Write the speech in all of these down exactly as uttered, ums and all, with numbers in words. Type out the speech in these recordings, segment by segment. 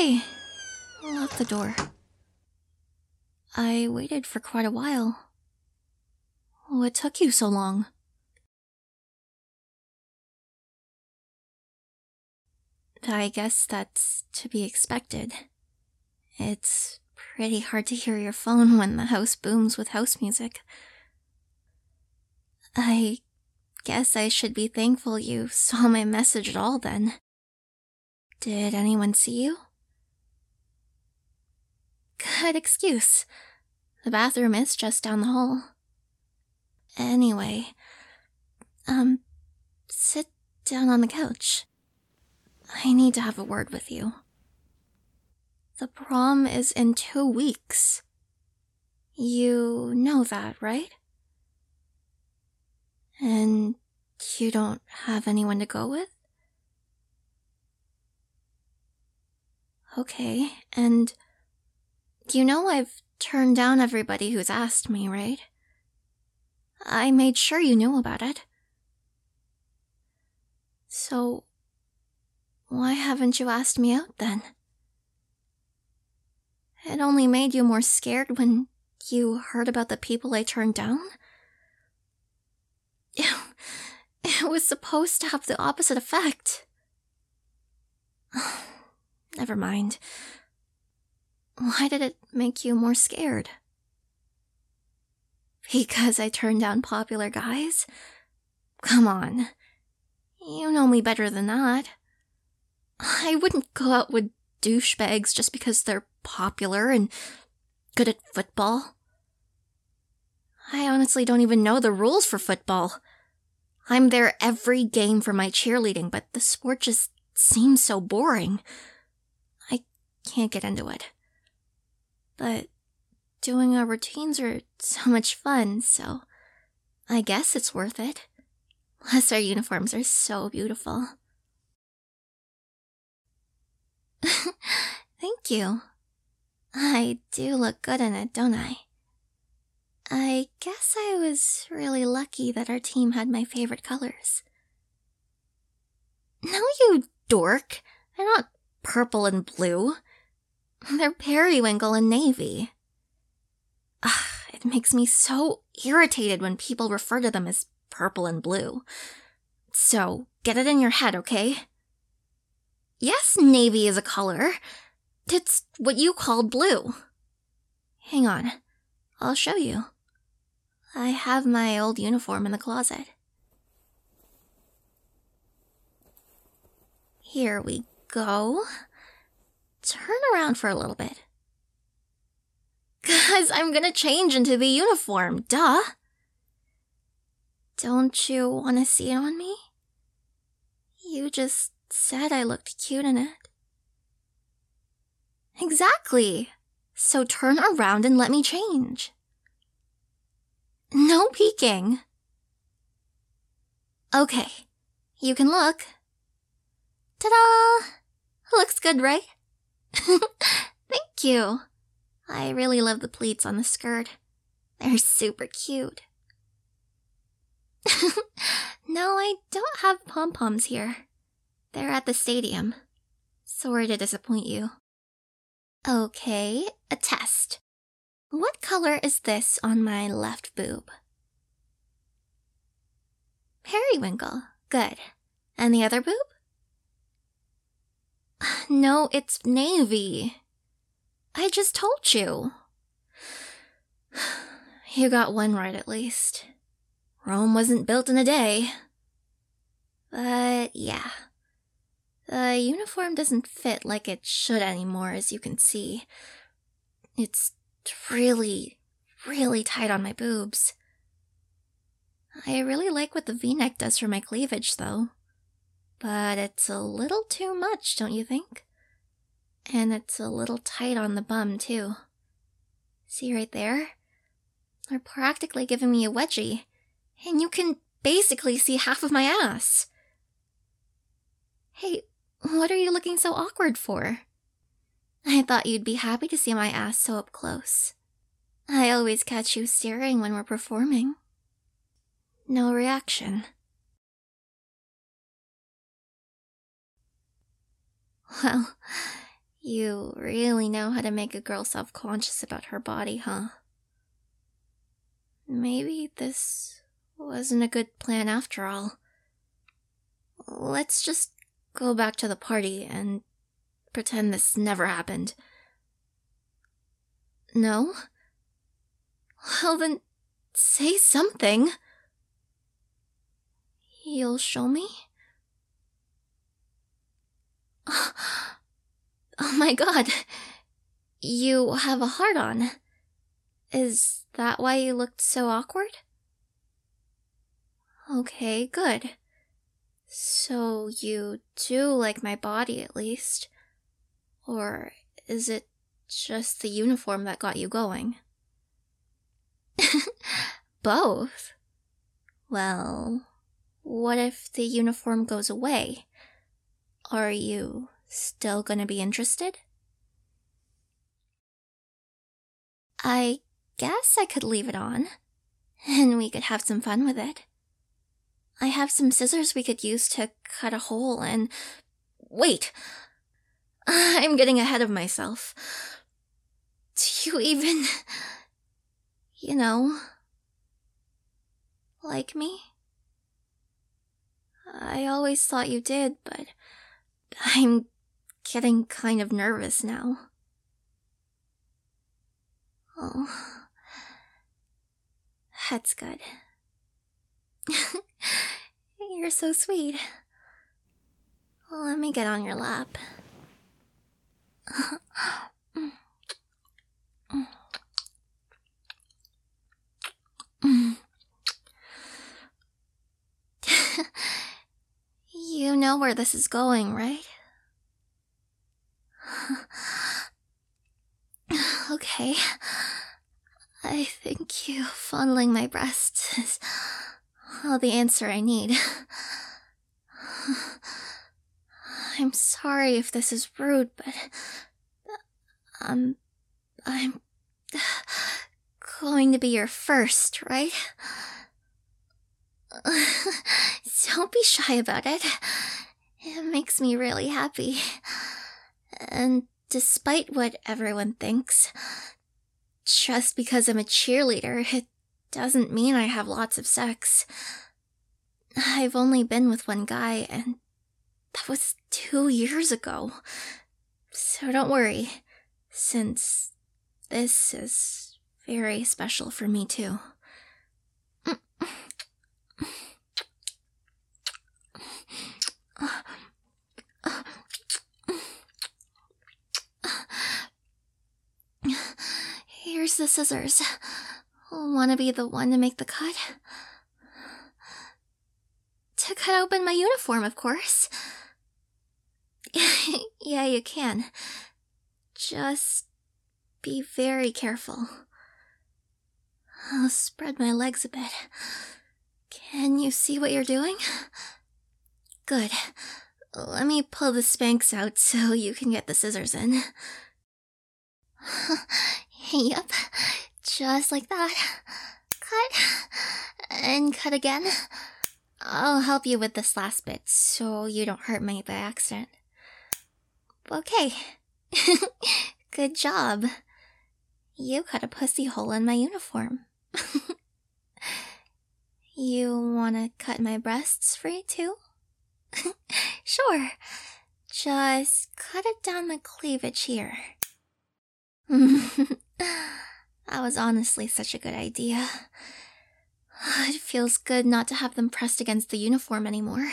Hey, lock the door. I waited for quite a while. What took you so long? I guess that's to be expected. It's pretty hard to hear your phone when the house booms with house music. I guess I should be thankful you saw my message at all then. Did anyone see you? Good excuse. The bathroom is just down the hall. Anyway, um, sit down on the couch. I need to have a word with you. The prom is in two weeks. You know that, right? And you don't have anyone to go with? Okay, and you know I've turned down everybody who's asked me, right? I made sure you knew about it. So, why haven't you asked me out then? It only made you more scared when you heard about the people I turned down? It was supposed to have the opposite effect. Never mind. Why did it make you more scared? Because I turned down popular guys? Come on. You know me better than that. I wouldn't go out with douchebags just because they're popular and good at football. I honestly don't even know the rules for football. I'm there every game for my cheerleading, but the sport just seems so boring. I can't get into it. But doing our routines are so much fun, so I guess it's worth it. Plus our uniforms are so beautiful. Thank you. I do look good in it, don't I? I guess I was really lucky that our team had my favorite colors. No, you dork. They're not purple and blue. They're periwinkle and navy. Ugh, it makes me so irritated when people refer to them as purple and blue. So, get it in your head, okay? Yes, navy is a color. It's what you called blue. Hang on. I'll show you. I have my old uniform in the closet. Here we go. Turn around for a little bit. Cause I'm gonna change into the uniform, duh. Don't you want to see it on me? You just said I looked cute in it. Exactly. So turn around and let me change. No peeking. Okay, you can look. Ta-da! Looks good, right? Thank you. I really love the pleats on the skirt. They're super cute. No, I don't have pom-poms here. They're at the stadium. Sorry to disappoint you. Okay, a test. What color is this on my left boob? Periwinkle. Good. And the other boob? No, it's navy. I just told you. You got one right at least. Rome wasn't built in a day. But yeah. The uniform doesn't fit like it should anymore, as you can see. It's really, really tight on my boobs. I really like what the V-neck does for my cleavage, though. But it's a little too much, don't you think? And it's a little tight on the bum, too. See right there? They're practically giving me a wedgie. And you can basically see half of my ass. Hey, what are you looking so awkward for? I thought you'd be happy to see my ass so up close. I always catch you staring when we're performing. No reaction. Well, You really know how to make a girl self-conscious about her body, huh? Maybe this wasn't a good plan after all. Let's just go back to the party and pretend this never happened. No? Well then, say something. You'll show me? Oh my god. You have a heart on. Is that why you looked so awkward? Okay, good. So you do like my body at least. Or is it just the uniform that got you going? Both? Well, what if the uniform goes away? Are you still gonna be interested? I guess I could leave it on, and we could have some fun with it. I have some scissors we could use to cut a hole and... Wait! I'm getting ahead of myself. Do you even... you know... like me? I always thought you did, but I'm getting kind of nervous now. Oh, that's good. You're so sweet. Let me get on your lap. You know where this is going, right? Okay. I think you fondling my breasts is all the answer I need. I'm sorry if this is rude, but um, I'm going to be your first, right? Don't be shy about it. It makes me really happy. And despite what everyone thinks, just because I'm a cheerleader, it doesn't mean I have lots of sex. I've only been with one guy, and that was two years ago. So don't worry, since this is very special for me too. Here's the scissors. Wanna be the one to make the cut? To cut open my uniform, of course. Yeah, you can. Just be very careful. I'll spread my legs a bit. Can you see what you're doing? Good. Let me pull the Spanx out so you can get the scissors in. Yep, just like that. Cut. And cut again. I'll help you with this last bit so you don't hurt me by accident. Okay. Good job. You cut a pussy hole in my uniform. You wanna cut my breasts free too? Sure. Just cut it down the cleavage here. That was honestly such a good idea. It feels good not to have them pressed against the uniform anymore.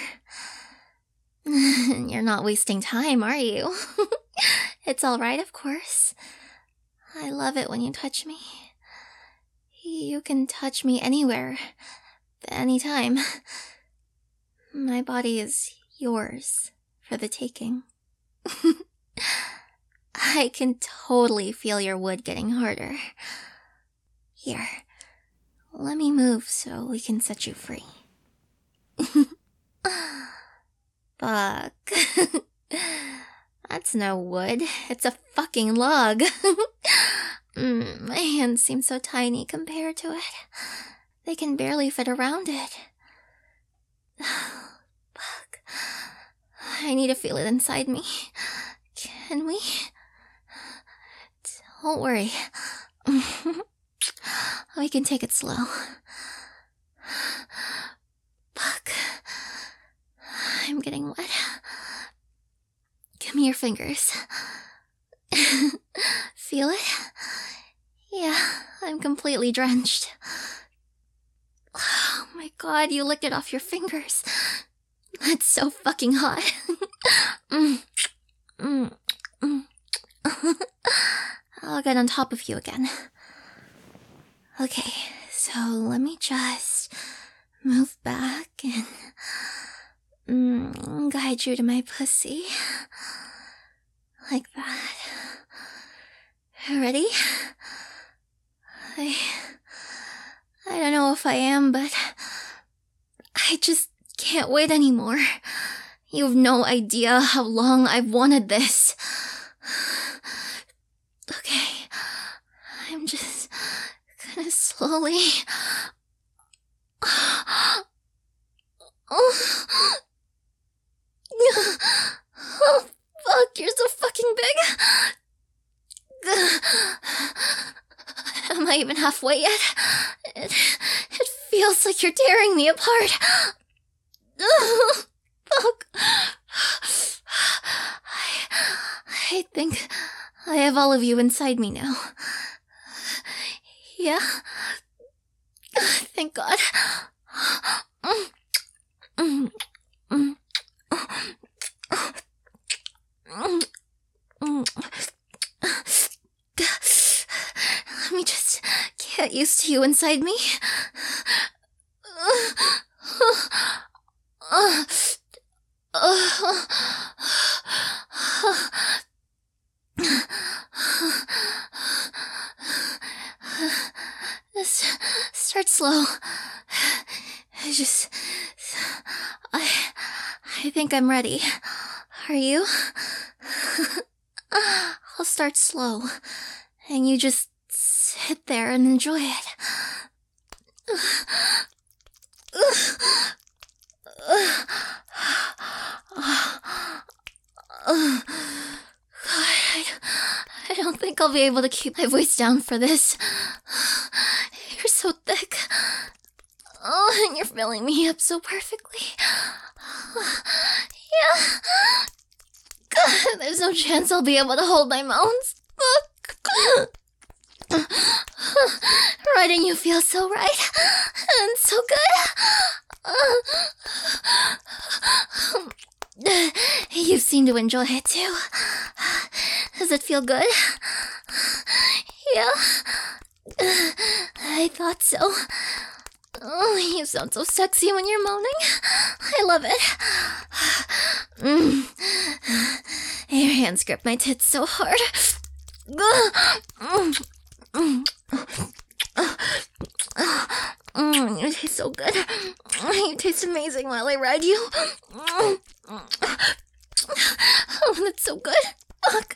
You're not wasting time, are you? It's alright, of course. I love it when you touch me. You can touch me anywhere, anytime. My body is yours for the taking. I can totally feel your wood getting harder. Here, let me move so we can set you free. Fuck. That's no wood. It's a fucking log. mm, my hands seem so tiny compared to it. They can barely fit around it. Fuck. I need to feel it inside me. Can we? Don't worry. We can take it slow. Fuck. I'm getting wet. Give me your fingers. Feel it? Yeah, I'm completely drenched. Oh my god, you licked it off your fingers. That's so fucking hot. mm. Mm. Mm. I'll get on top of you again. Okay, so let me just move back and mm, guide you to my pussy. Like that. Ready? I... I don't know if I am, but I just can't wait anymore. You have no idea how long I've wanted this. Okay, I'm just gonna slowly... Oh, oh fuck, you're so fucking big. Am I even halfway yet? It, it feels like you're tearing me apart. Fuck. I, I think I have all of you inside me now. Yeah? Thank God. Let me just get used to you inside me. Just start slow. I just... I... I think I'm ready. Are you? I'll start slow. And you just sit there and enjoy it. God, I, I don't think I'll be able to keep my voice down for this. You're so thick. Oh, and you're filling me up so perfectly. Yeah. God, there's no chance I'll be able to hold my moans. Riding you feels so right and so good. You seem to enjoy it too. Does it feel good? Yeah. I thought so. Oh, you sound so sexy when you're moaning. I love it. Mm. Your hands grip my tits so hard. Mm. Mm. Mm, you taste so good. You taste amazing while I ride you. Oh, that's so good. Fuck.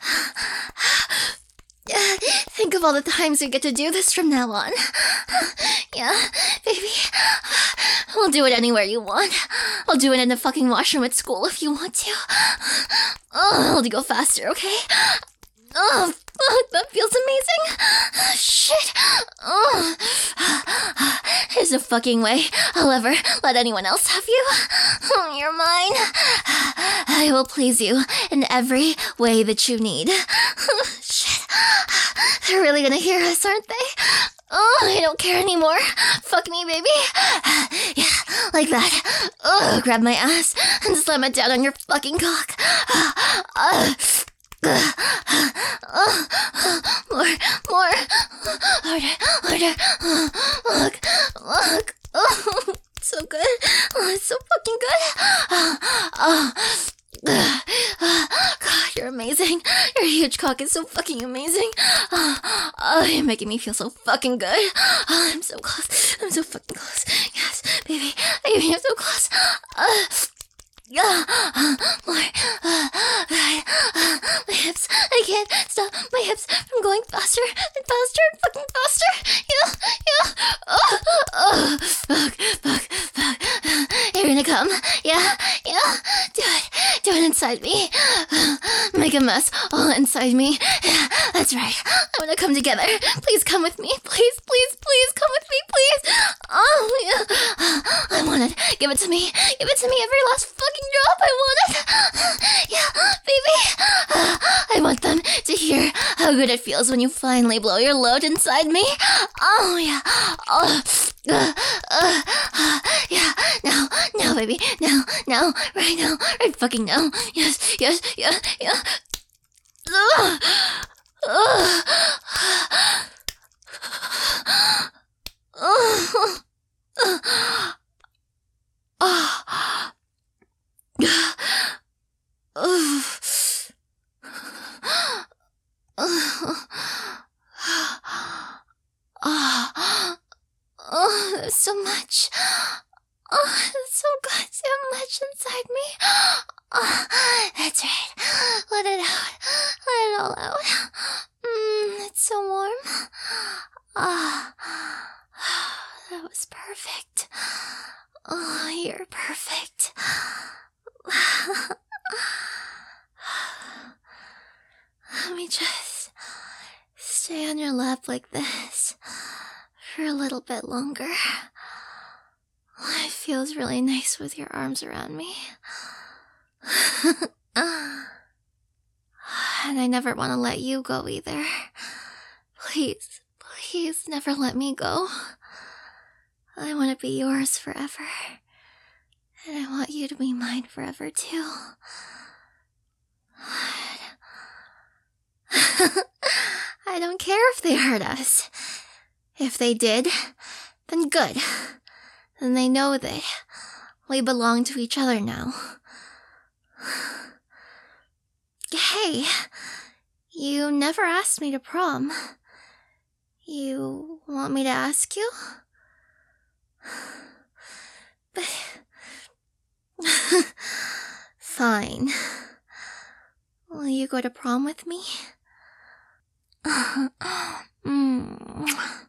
Think of all the times we get to do this from now on. Yeah, baby. We'll do it anywhere you want. I'll do it in the fucking washroom at school if you want to. Oh, I'll go faster, okay? Oh, fuck, that feels amazing. Shit. Oh. There's no fucking way I'll ever let anyone else have you. Oh, you're mine. I will please you in every way that you need. Shit. They're really gonna hear us, aren't they? Oh, I don't care anymore. Fuck me, baby. Yeah, like that. Oh, grab my ass and slam it down on your fucking cock. Uh, Uh, more, more, harder, harder, look, look, oh, so good, oh, it's so fucking good, oh, oh, God, you're amazing, your huge cock is so fucking amazing, oh, oh, you're making me feel so fucking good, oh, I'm so close, I'm so fucking close, yes, baby, baby, I'm so close, uh, Yeah, uh, more, uh, uh, uh, my hips, I can't stop my hips from going faster and faster and fucking faster, yeah, yeah, oh, oh, fuck, fuck, fuck, you're gonna come, yeah, yeah, do it, do it inside me, make a mess all inside me, That's right. I want to come together. Please come with me. Please, please, please come with me, please. Oh, yeah. I want it. Give it to me. Give it to me. Every last fucking drop. I want it. Yeah, baby. I want them to hear how good it feels when you finally blow your load inside me. Oh, yeah. Oh, uh, uh, uh, yeah. Now, now, baby. Now, now, right now. Right fucking now. Yes, yes, yeah, yeah. Ugh. Ugh. Ugh. Oh, there's so much. Oh, there's so goddamn much inside me. Oh, that's right. Let it out. Let it all out. Mmm, it's so warm. Ah, oh, that was perfect. Oh, you're perfect. Let me just stay on your lap like this for a little bit longer. It feels really nice with your arms around me. And I never want to let you go either. Please, please never let me go. I want to be yours forever. And I want you to be mine forever too. I don't care if they hurt us. If they did, then good. Then they know that we belong to each other now. Hey, you never asked me to prom. You want me to ask you? But... Fine. Will you go to prom with me? mm.